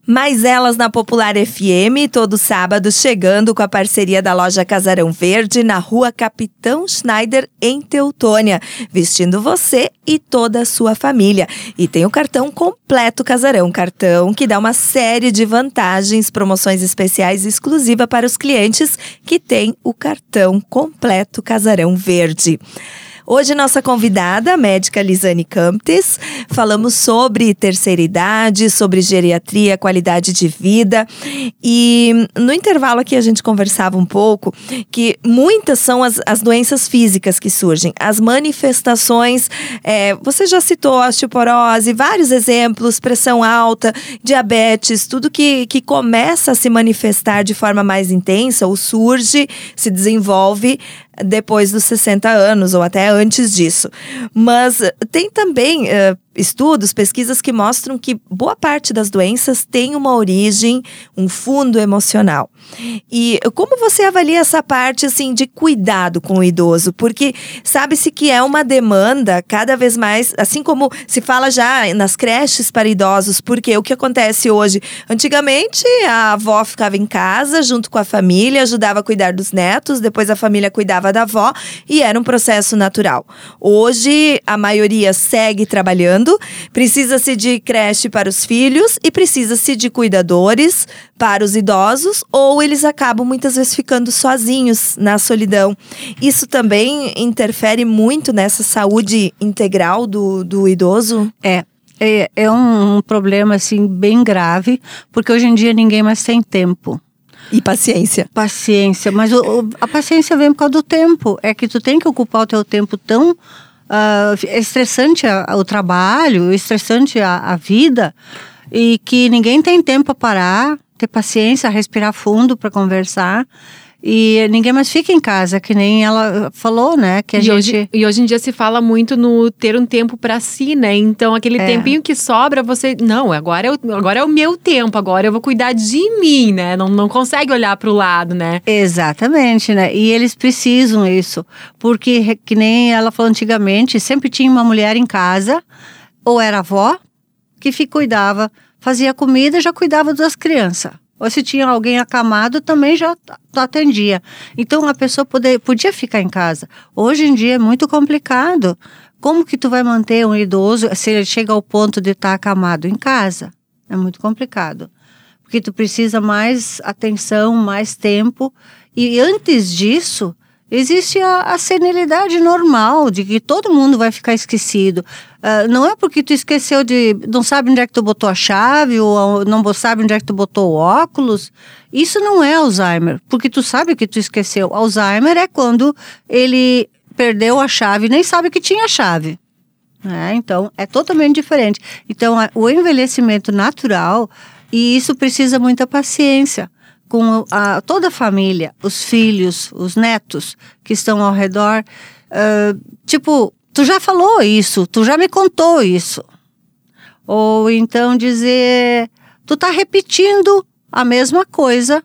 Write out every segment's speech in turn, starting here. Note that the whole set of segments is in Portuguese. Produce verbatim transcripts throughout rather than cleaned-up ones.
Mais elas na Popular F M, todo sábado, chegando com a parceria da loja Casarão Verde, na rua Capitão Schneider, em Teutônia, vestindo você e toda a sua família. E tem o cartão Completo Casarão, cartão que dá uma série de vantagens, promoções especiais exclusivas para os clientes que têm o cartão Completo Casarão Verde. Hoje, nossa convidada, a médica Lisane Camptes, falamos sobre terceira idade, sobre geriatria, qualidade de vida. E no intervalo aqui a gente conversava um pouco que muitas são as, as doenças físicas que surgem, as manifestações. É, você já citou osteoporose, vários exemplos, pressão alta, diabetes, tudo que, que começa a se manifestar de forma mais intensa ou surge, se desenvolve depois dos sessenta anos ou até antes disso. Mas tem também uh, estudos, pesquisas que mostram que boa parte das doenças tem uma origem, um fundo emocional. E como você avalia essa parte assim, de cuidado com o idoso? Porque sabe-se que é uma demanda cada vez mais, assim como se fala já nas creches para idosos, porque o que acontece hoje? Antigamente a avó ficava em casa junto com a família, ajudava a cuidar dos netos, depois a família cuidava da avó e era um processo natural. Hoje a maioria segue trabalhando, precisa-se de creche para os filhos e precisa-se de cuidadores para os idosos, ou eles acabam muitas vezes ficando sozinhos na solidão. Isso também interfere muito nessa saúde integral do, do idoso? É. É, é um, um problema assim bem grave, porque hoje em dia ninguém mais tem tempo. E paciência. Paciência, mas o, o, a paciência vem por causa do tempo. É que tu tem que ocupar o teu tempo tão uh, é estressante a, a, o trabalho, estressante a, a vida, e que ninguém tem tempo para parar, ter paciência, respirar fundo para conversar. E ninguém mais fica em casa, que nem ela falou, né? Que a e, gente... hoje, e hoje em dia se fala muito no ter um tempo pra si, né? Então, aquele é. tempinho que sobra, você... Não, agora é, o, agora é o meu tempo, agora eu vou cuidar de mim, né? Não, não consegue olhar pro lado, né? Exatamente, né? E eles precisam isso. Porque, que nem ela falou antigamente, sempre tinha uma mulher em casa, ou era avó, que cuidava, fazia comida e já cuidava das crianças. Ou se tinha alguém acamado, também já atendia. Então, a pessoa poder, podia ficar em casa. Hoje em dia é muito complicado. Como que tu vai manter um idoso se ele chega ao ponto de estar acamado em casa? É muito complicado. Porque tu precisa mais atenção, mais tempo. E antes disso, existe a, a senilidade normal, de que todo mundo vai ficar esquecido. Uh, não é porque tu esqueceu de... Não sabe onde é que tu botou a chave, ou não sabe onde é que tu botou o óculos. Isso não é Alzheimer, porque tu sabe que tu esqueceu. Alzheimer é quando ele perdeu a chave e nem sabe que tinha chave. É, então, é totalmente diferente. Então, a, o envelhecimento natural, e isso precisa muita paciência com a, toda a família, os filhos, os netos que estão ao redor. Uh, tipo, tu já falou isso, tu já me contou isso. Ou então dizer, tu tá repetindo a mesma coisa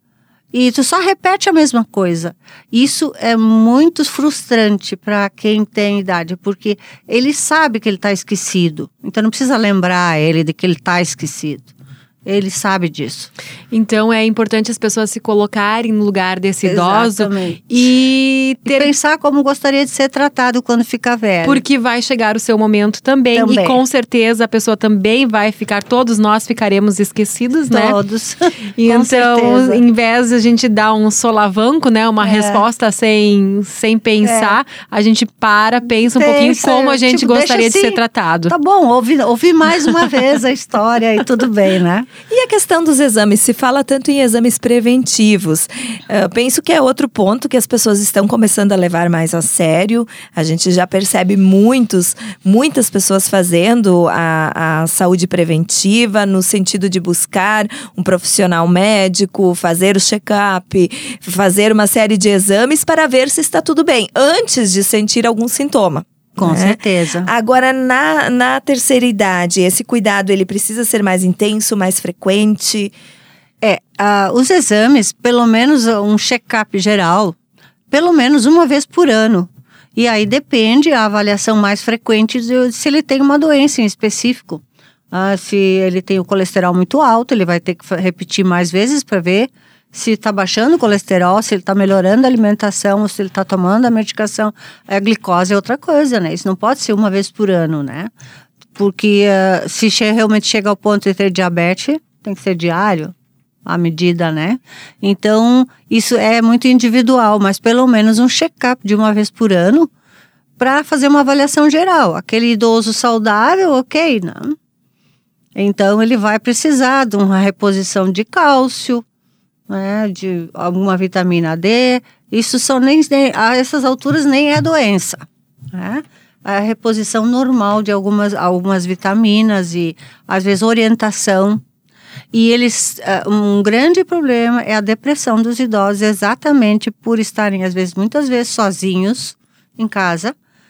e tu só repete a mesma coisa. Isso é muito frustrante para quem tem idade, porque ele sabe que ele tá esquecido. Então não precisa lembrar ele de que ele tá esquecido. Ele sabe disso. Então, é importante as pessoas se colocarem no lugar desse Exatamente. idoso e, ter... e pensar como gostaria de ser tratado quando ficar velho. Porque vai chegar o seu momento também, também. E com certeza a pessoa também vai ficar, todos nós ficaremos esquecidos, né? Todos. E então, em vez de a gente dar um solavanco, né? Uma é. resposta sem, sem pensar, é. a gente para, pensa um pensa, pouquinho como a gente tipo, gostaria assim, de ser tratado. Tá bom, ouvi, ouvi mais uma vez a história e tudo bem, né? E a questão dos exames, se fala tanto em exames preventivos. Uh, penso que é outro ponto que as pessoas estão começando a levar mais a sério. A gente já percebe muitos, muitas pessoas fazendo a, a saúde preventiva no sentido de buscar um profissional médico, fazer o check-up, fazer uma série de exames para ver se está tudo bem, antes de sentir algum sintoma. Com né? certeza. Agora, na, na terceira idade, esse cuidado ele precisa ser mais intenso, mais frequente? É, uh, os exames, pelo menos um check-up geral, pelo menos uma vez por ano. E aí depende a avaliação mais frequente de se ele tem uma doença em específico. Ah, se ele tem o colesterol muito alto, ele vai ter que repetir mais vezes para ver se está baixando o colesterol, se ele está melhorando a alimentação, ou se ele está tomando a medicação. A glicose é outra coisa, né? Isso não pode ser uma vez por ano, né? Porque uh, se che- realmente chega ao ponto de ter diabetes, tem que ser diário, a medida, né? Então, isso é muito individual, mas pelo menos um check-up de uma vez por ano para fazer uma avaliação geral. Aquele idoso saudável, ok, não. Então, ele vai precisar de uma reposição de cálcio, né, de alguma vitamina D. Isso são nem, nem a essas alturas nem é doença, né? A reposição normal de algumas, algumas vitaminas e às vezes orientação. E eles, um grande problema é a depressão dos idosos, exatamente por estarem às vezes, muitas vezes sozinhos em casa.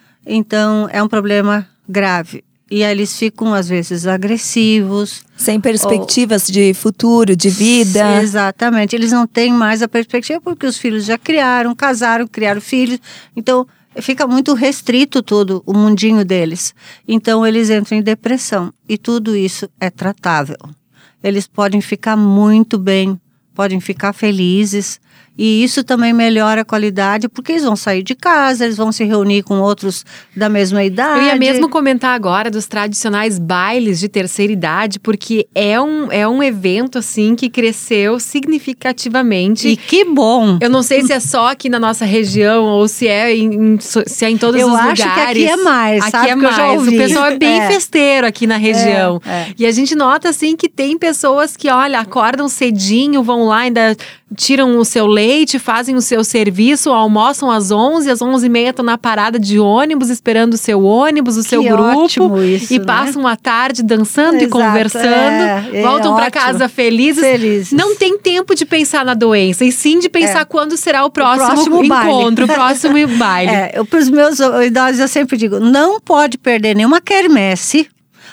Então é um problema grave. E aí eles ficam, às vezes, agressivos. Sem perspectivas ou... de futuro, de vida. Exatamente. Eles não têm mais a perspectiva porque os filhos já criaram, casaram, criaram filhos. Então, fica muito restrito tudo, o mundinho deles. Então, eles entram em depressão. E tudo isso é tratável. Eles podem ficar muito bem, podem ficar felizes. E isso também melhora a qualidade, porque eles vão sair de casa, eles vão se reunir com outros da mesma idade. Eu ia mesmo comentar agora dos tradicionais bailes de terceira idade, porque é um, é um evento, assim, que cresceu significativamente. E que bom! Eu não sei se é só aqui na nossa região, ou se é em, se é em todos eu os lugares. Eu acho que aqui é mais, aqui sabe? é que mais. Eu já ouvi. O pessoal é bem é. festeiro aqui na região. É, é. E a gente nota, assim, que tem pessoas que, olha, acordam cedinho, vão lá, ainda tiram o seu leite, fazem o seu serviço, almoçam às onze, às onze e meia estão na parada de ônibus, esperando o seu ônibus, o que seu grupo. Isso, e né? passam a tarde dançando Exato, e conversando, é, voltam é para casa felizes. felizes. Não tem tempo de pensar na doença, e sim de pensar é. quando será o próximo, o próximo encontro, baile. o próximo baile. É, para os meus idosos eu sempre digo, não pode perder nenhuma quermesse.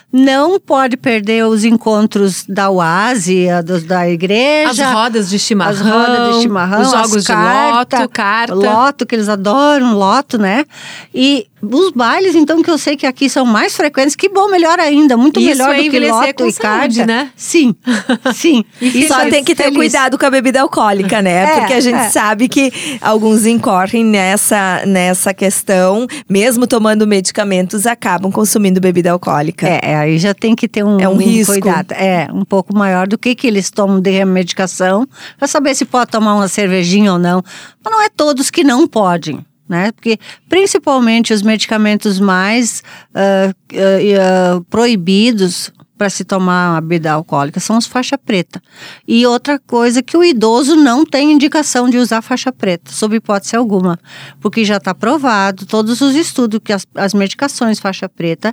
Não pode perder os encontros da U A S I, dos, da igreja. As rodas de chimarrão. As rodas de chimarrão. Os jogos carta, de loto, carta. Loto, que eles adoram, loto, né? E os bailes, então, que eu sei que aqui são mais frequentes, que bom, melhor ainda. Muito Isso melhor é do que loto e carta. Né? Sim, sim. E só tem que ter feliz. cuidado com a bebida alcoólica, né? É, Porque a gente é. sabe que alguns incorrem nessa, nessa questão, mesmo tomando medicamentos, acabam consumindo bebida alcoólica. É, aí já tem que ter um, é um, um risco. cuidado. É, um pouco maior do que que eles tomam de medicação, para saber se pode tomar uma cervejinha ou não. Mas não é todos que não podem. Né? Porque principalmente os medicamentos mais uh, uh, uh, proibidos para se tomar uma bebida alcoólica são os faixa preta. E outra coisa que o idoso não tem indicação de usar faixa preta, sob hipótese alguma, porque já está provado, todos os estudos que as, as medicações faixa preta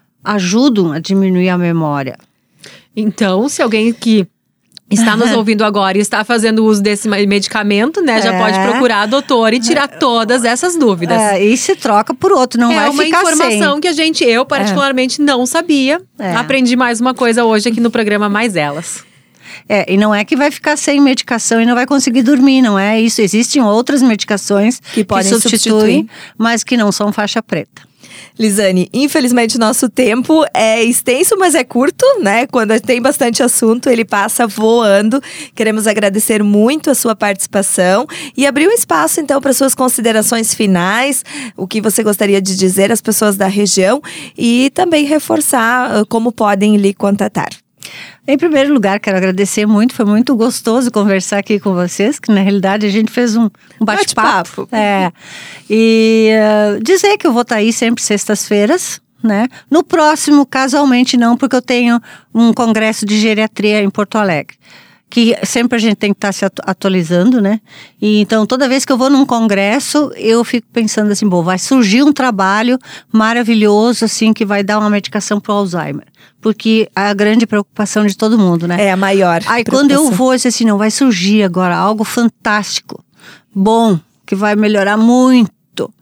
ajudam a diminuir a memória. Então, se alguém que está nos ouvindo agora e está fazendo uso desse medicamento, né? Já é. pode procurar a doutora e tirar todas essas dúvidas. É, e se troca por outro, não é vai ficar sem. É uma informação que a gente, eu particularmente é. não sabia. É. Aprendi mais uma coisa hoje aqui no programa Mais Elas. É, e não é que vai ficar sem medicação e não vai conseguir dormir, não é isso. Existem outras medicações que, que podem substituir, substituir, mas que não são faixa preta. Lisane, infelizmente nosso tempo é extenso, mas é curto, né? Quando tem bastante assunto, ele passa voando. Queremos agradecer muito a sua participação e abrir um espaço, então, para suas considerações finais, o que você gostaria de dizer às pessoas da região e também reforçar uh, como podem lhe contatar. Em primeiro lugar, quero agradecer muito, foi muito gostoso conversar aqui com vocês, que na realidade a gente fez um, um bate-papo. bate-papo. É. E uh, dizer que eu vou estar aí sempre sextas-feiras, né? No próximo, casualmente não, porque eu tenho um congresso de geriatria em Porto Alegre. Que sempre a gente tem que estar se atualizando, né? E então, toda vez que eu vou num congresso, eu fico pensando assim, bom, vai surgir um trabalho maravilhoso, assim, que vai dar uma medicação para o Alzheimer. Porque é a grande preocupação de todo mundo, né? É a maior Aí quando eu vou, eu disse assim, não, vai surgir agora algo fantástico, bom, que vai melhorar muito.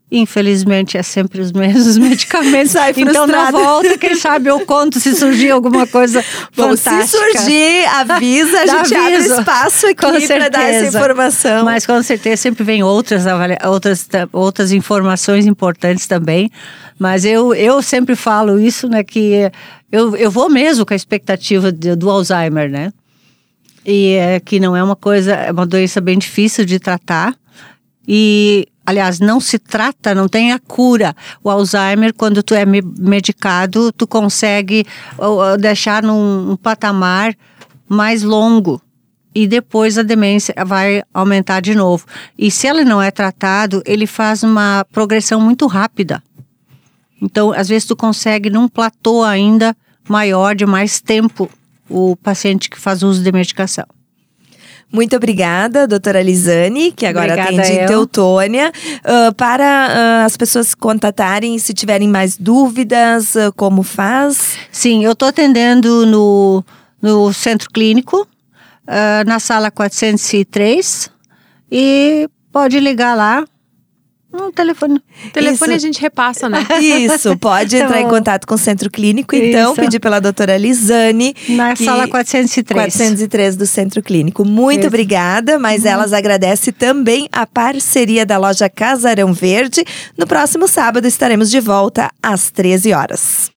Infelizmente é sempre os mesmos medicamentos. Sai então na frustrada. volta, quem sabe eu conto se surgir alguma coisa Bom, fantástica. se surgir, avisa, a Dá gente abre aviso. espaço Com aqui para dar essa certeza. informação. Mas com certeza sempre vem outras, avalia- outras, ta- outras informações importantes também. Mas eu, eu sempre falo isso, né? Que eu, eu vou mesmo com a expectativa de- do Alzheimer, né? E é, que não é uma coisa, é uma doença bem difícil de tratar. E, aliás, não se trata, não tem a cura. O Alzheimer, quando tu é me- medicado, tu consegue ó, ó, deixar num um patamar mais longo. E depois a demência vai aumentar de novo. E se ela não é tratado, ele faz uma progressão muito rápida. Então, às vezes tu consegue num platô ainda maior, de mais tempo, o paciente que faz uso de medicação. Muito obrigada, doutora Lisane, que agora Obrigada, atende em eu. Teutônia. Ah, para ah, as pessoas se contatarem, se tiverem mais dúvidas, ah, como faz? Sim, eu estou atendendo no, no centro clínico, ah, na sala quatrocentos e três, e pode ligar lá no telefone. O telefone Isso. a gente repassa, né? Isso, pode Tá entrar em bom. contato com o centro clínico, então, Isso. pedir pela doutora Lisane. Na que- sala quatrocentos e três. quatrocentos e três do Centro Clínico. Muito Isso. obrigada, mas elas agradecem também a parceria da loja Casarão Verde. No próximo sábado estaremos de volta às treze horas.